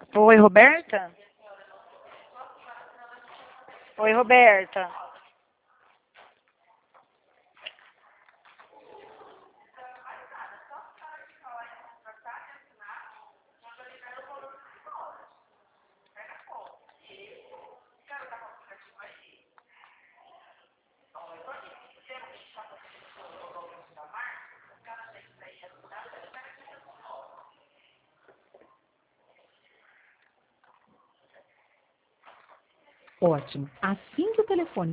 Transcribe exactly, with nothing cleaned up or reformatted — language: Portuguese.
Oi, Roberta? Oi, Roberta. Ótimo. Assim que o telefone